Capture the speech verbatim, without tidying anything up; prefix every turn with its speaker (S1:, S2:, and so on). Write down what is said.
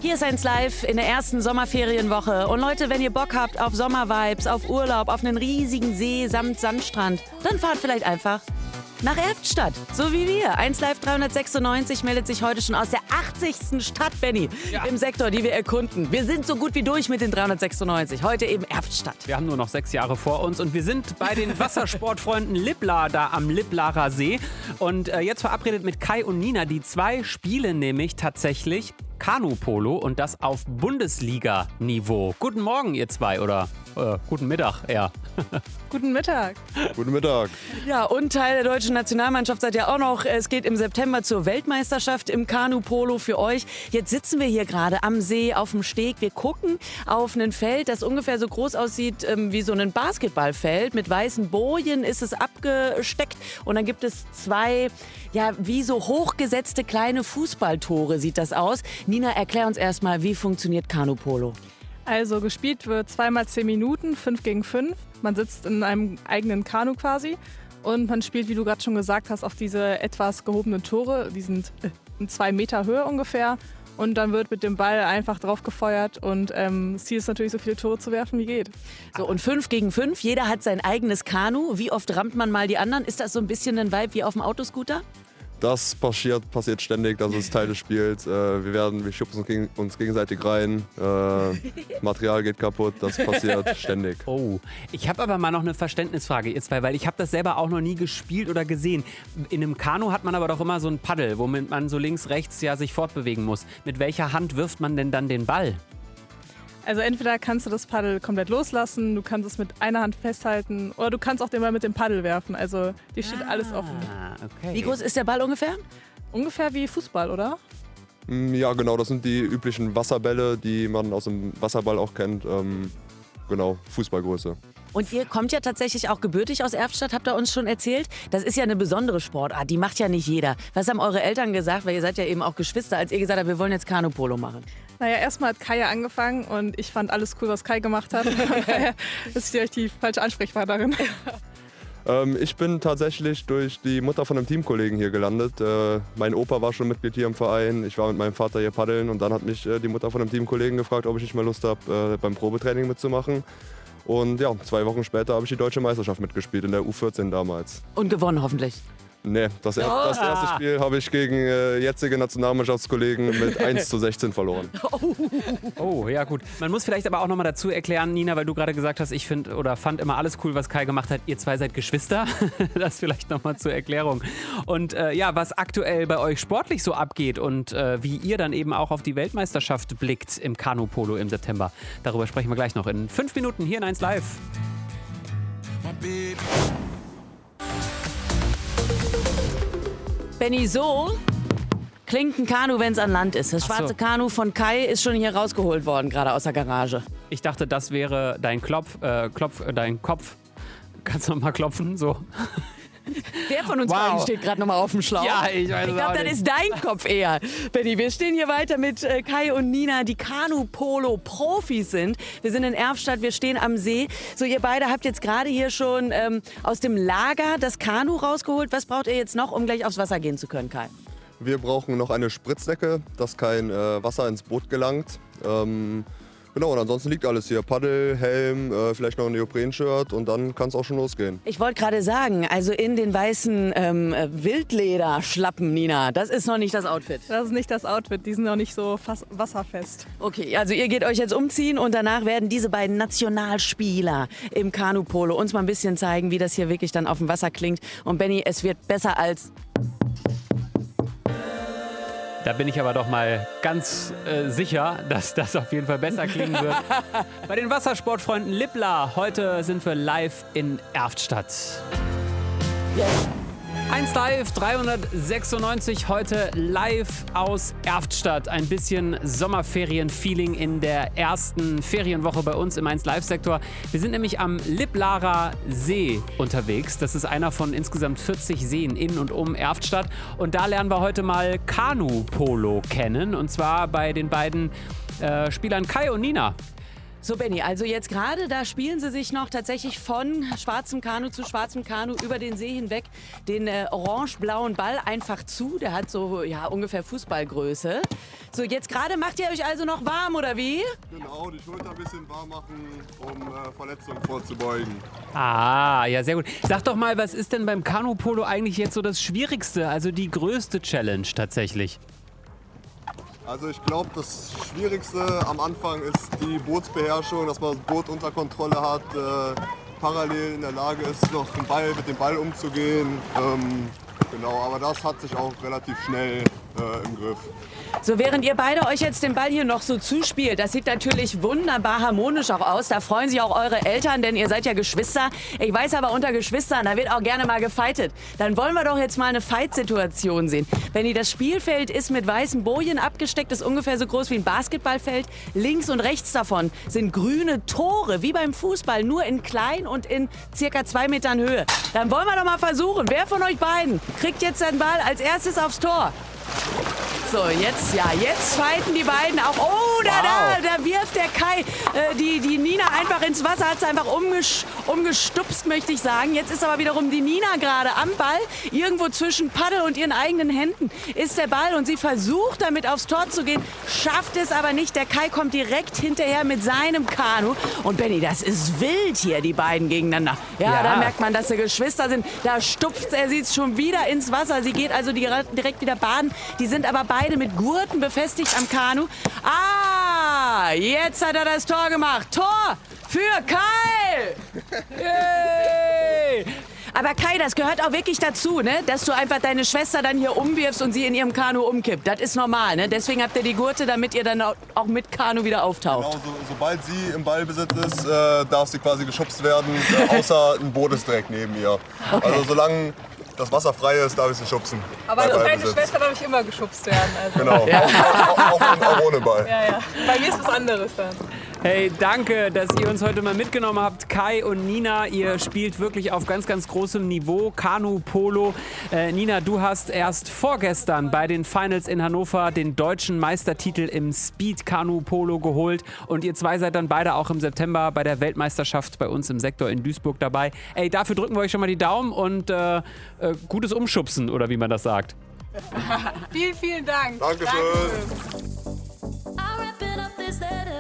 S1: Hier ist eins live in der ersten Sommerferienwoche. Und Leute, wenn ihr Bock habt auf Sommervibes, auf Urlaub, auf einen riesigen See samt Sandstrand, dann fahrt vielleicht einfach nach Erftstadt, so wie wir. eins live dreihundertsechsundneunzig meldet sich heute schon aus der achtzigsten Stadt, Benni, ja. im Sektor, die wir erkunden. Wir sind so gut wie durch mit den dreihundertsechsundneunzig. Heute eben Erftstadt.
S2: Wir haben nur noch sechs Jahre vor uns und wir sind bei den Wassersportfreunden Lippla da am Lipplarer See. Und äh, jetzt verabredet mit Kai und Nina. Die zwei spielen nämlich tatsächlich Kanu-Polo und das auf Bundesliga-Niveau. Guten Morgen, ihr zwei, oder äh, guten Mittag eher.
S3: Guten Mittag.
S4: Guten Mittag.
S1: Ja, und Teil der deutschen Nationalmannschaft seid ihr auch noch. Es geht im September zur Weltmeisterschaft im Kanu-Polo für euch. Jetzt sitzen wir hier gerade am See auf dem Steg. Wir gucken auf ein Feld, das ungefähr so groß aussieht ähm, wie so ein Basketballfeld. Mit weißen Bojen ist es abgesteckt. Und dann gibt es zwei, ja, wie so hochgesetzte kleine Fußballtore sieht das aus. Nina, erklär uns erstmal, wie funktioniert Kanu-Polo?
S3: Also gespielt wird zweimal zehn Minuten, fünf gegen fünf. Man sitzt in einem eigenen Kanu quasi und man spielt, wie du gerade schon gesagt hast, auf diese etwas gehobenen Tore. Die sind in zwei Meter Höhe ungefähr. Und dann wird mit dem Ball einfach drauf gefeuert und ähm, das Ziel ist natürlich, so viele Tore zu werfen, wie geht.
S1: So, und fünf gegen fünf, jeder hat sein eigenes Kanu. Wie oft rammt man mal die anderen? Ist das so ein bisschen ein Vibe wie auf dem Autoscooter?
S4: Das passiert, passiert ständig, das ist Teil des Spiels. Äh, wir, werden, wir schubsen uns, gegen, uns gegenseitig rein, äh, Material geht kaputt, das passiert ständig.
S2: Oh, ich habe aber mal noch eine Verständnisfrage, ihr zwei, weil ich habe das selber auch noch nie gespielt oder gesehen. In einem Kanu hat man aber doch immer so ein Paddel, womit man so links, rechts ja sich fortbewegen muss. Mit welcher Hand wirft man denn dann den Ball?
S3: Also entweder kannst du das Paddel komplett loslassen, du kannst es mit einer Hand festhalten oder du kannst auch den Ball mit dem Paddel werfen. Also dir steht ah, alles offen.
S2: Okay.
S1: Wie groß ist der Ball ungefähr?
S3: Ungefähr wie Fußball, oder?
S4: Ja, genau, das sind die üblichen Wasserbälle, die man aus dem Wasserball auch kennt. Ähm, genau, Fußballgröße.
S1: Und ihr kommt ja tatsächlich auch gebürtig aus Erftstadt, habt ihr uns schon erzählt. Das ist ja eine besondere Sportart, die macht ja nicht jeder. Was haben eure Eltern gesagt, weil ihr seid ja eben auch Geschwister, als ihr gesagt habt, wir wollen jetzt Kanu-Polo machen?
S3: Naja, erstmal hat Kai ja angefangen und ich fand alles cool, was Kai gemacht hat. Daher ist vielleicht die falsche Ansprechpartnerin.
S4: Ähm, ich bin tatsächlich durch die Mutter von einem Teamkollegen hier gelandet. Äh, mein Opa war schon Mitglied hier im Verein, ich war mit meinem Vater hier paddeln und dann hat mich äh, die Mutter von einem Teamkollegen gefragt, ob ich nicht mal Lust habe, äh, beim Probetraining mitzumachen. Und ja, zwei Wochen später habe ich die deutsche Meisterschaft mitgespielt, in der U vierzehn damals.
S1: Und gewonnen hoffentlich.
S4: Nee, das, er das erste Spiel habe ich gegen äh, jetzige Nationalmannschaftskollegen mit eins zu sechzehn verloren.
S2: Oh, ja gut. Man muss vielleicht aber auch nochmal dazu erklären, Nina, weil du gerade gesagt hast, ich finde oder fand immer alles cool, was Kai gemacht hat. Ihr zwei seid Geschwister. Das vielleicht nochmal zur Erklärung. Und äh, ja, was aktuell bei euch sportlich so abgeht und äh, wie ihr dann eben auch auf die Weltmeisterschaft blickt im Kanu-Polo im September. Darüber sprechen wir gleich noch in fünf Minuten hier in eins live.
S1: Benni, so klingt ein Kanu, wenn es an Land ist. Das schwarze
S2: so.
S1: Kanu von Kai ist schon hier rausgeholt worden, gerade aus der Garage.
S2: Ich dachte, das wäre dein Klopf, äh, Klopf, äh, dein Kopf. Kannst du noch mal klopfen, so.
S1: Wer von uns
S2: Wow.
S1: beiden steht gerade nochmal auf dem Schlauch?
S2: Ja, ich weiß
S1: Ich
S2: es
S1: glaube,
S2: auch
S1: das
S2: nicht.
S1: ist dein Kopf eher. Benni, wir stehen hier weiter mit äh, Kai und Nina, die Kanu-Polo-Profis sind. Wir sind in Erftstadt, wir stehen am See. So, ihr beide habt jetzt gerade hier schon ähm, aus dem Lager das Kanu rausgeholt. Was braucht ihr jetzt noch, um gleich aufs Wasser gehen zu können, Kai?
S4: Wir brauchen noch eine Spritzdecke, dass kein äh, Wasser ins Boot gelangt. Ähm, genau, und ansonsten liegt alles hier. Paddel, Helm, äh, vielleicht noch ein Neoprenshirt und dann kann es auch schon losgehen.
S1: Ich wollte gerade sagen, also in den weißen ähm, Wildlederschlappen, Nina, das ist noch nicht das Outfit.
S3: Das ist nicht das Outfit, die sind noch nicht so fast wasserfest.
S1: Okay, also ihr geht euch jetzt umziehen und danach werden diese beiden Nationalspieler im Kanu-Polo uns mal ein bisschen zeigen, wie das hier wirklich dann auf dem Wasser klingt. Und Benni, es wird besser als...
S2: Da bin ich aber doch mal ganz äh, sicher, dass das auf jeden Fall besser klingen wird. Bei den Wassersportfreunden Lippla. Heute sind wir live in Erftstadt.
S1: Ja.
S2: eins live dreihundertsechsundneunzig, heute live aus Erftstadt. Ein bisschen Sommerferien-Feeling in der ersten Ferienwoche bei uns im eins live-Sektor. Wir sind nämlich am Lipplarer See unterwegs. Das ist einer von insgesamt vierzig Seen in und um Erftstadt. Und da lernen wir heute mal Kanu-Polo kennen. Und zwar bei den beiden äh, Spielern Kai und Nina.
S1: So, Benni, also jetzt gerade, da spielen sie sich noch tatsächlich von schwarzem Kanu zu schwarzem Kanu über den See hinweg den äh, orange-blauen Ball einfach zu. Der hat so, ja, ungefähr Fußballgröße. So, jetzt gerade macht ihr euch also noch warm, oder wie?
S4: Genau, die Schulter ein bisschen warm machen, um äh, Verletzungen vorzubeugen.
S2: Ah, ja, sehr gut. Sag doch mal, was ist denn beim Kanu-Polo eigentlich jetzt so das Schwierigste, also die größte Challenge tatsächlich?
S4: Also ich glaube, das Schwierigste am Anfang ist die Bootsbeherrschung, dass man das Boot unter Kontrolle hat, äh, parallel in der Lage ist, noch den Ball, mit dem Ball umzugehen. Ähm, genau, aber das hat sich auch relativ schnell äh, im Griff.
S1: So, während ihr beide euch jetzt den Ball hier noch so zuspielt, das sieht natürlich wunderbar harmonisch auch aus. Da freuen sich auch eure Eltern, denn ihr seid ja Geschwister. Ich weiß aber, unter Geschwistern, da wird auch gerne mal gefightet. Dann wollen wir doch jetzt mal eine Fight-Situation sehen. Benni, das Spielfeld ist mit weißen Bojen abgesteckt, ist ungefähr so groß wie ein Basketballfeld. Links und rechts davon sind grüne Tore, wie beim Fußball, nur in klein und in circa zwei Metern Höhe. Dann wollen wir doch mal versuchen, wer von euch beiden kriegt jetzt den Ball als erstes aufs Tor? So, jetzt, ja, jetzt fighten die beiden auch. Oh, da,
S2: Wow.
S1: da, da wirft der Kai äh, die, die Nina einfach ins Wasser, hat sie einfach umgesch umgestupst, möchte ich sagen. Jetzt ist aber wiederum die Nina gerade am Ball. Irgendwo zwischen Paddel und ihren eigenen Händen ist der Ball und sie versucht damit aufs Tor zu gehen, schafft es aber nicht. Der Kai kommt direkt hinterher mit seinem Kanu. Und Benni, das ist wild hier, die beiden gegeneinander. Ja,
S2: Ja.
S1: da merkt man, dass sie Geschwister sind. Da stupft er sie schon wieder ins Wasser. Sie geht also direkt wieder baden. Die sind aber beide mit Gurten befestigt am Kanu. Ah, jetzt hat er das Tor gemacht. Tor für Kai!
S2: Yay!
S1: Aber Kai, das gehört auch wirklich dazu, ne? Dass du einfach deine Schwester dann hier umwirfst und sie in ihrem Kanu umkippt. Das ist normal, ne? Deswegen habt ihr die Gurte, damit ihr dann auch mit Kanu wieder auftaucht.
S4: Genau, so, sobald sie im Ballbesitz ist, äh, darf sie quasi geschubst werden, äh, außer ein Boot ist direkt neben ihr.
S1: Okay.
S4: Also solange das Wasser frei ist, darf ich sie schubsen.
S3: Aber
S4: bei
S3: als kleine
S4: Ballbesitz.
S3: Schwester darf ich immer geschubst werden. Also.
S4: Genau, auch, auch, auch, auch ohne Ball.
S3: Ja, ja. Bei mir ist was anderes dann.
S2: Hey, danke, dass ihr uns heute mal mitgenommen habt. Kai und Nina, ihr spielt wirklich auf ganz, ganz großem Niveau. Kanu-Polo. Äh, Nina, du hast erst vorgestern bei den Finals in Hannover den deutschen Meistertitel im Speed-Kanu-Polo geholt. Und ihr zwei seid dann beide auch im September bei der Weltmeisterschaft bei uns im Sektor in Duisburg dabei. Ey, dafür drücken wir euch schon mal die Daumen und äh, äh, gutes Umschubsen, oder wie man das sagt.
S3: Vielen, vielen Dank.
S4: Dankeschön.
S3: Dankeschön.
S5: I'll wrap it up this letter.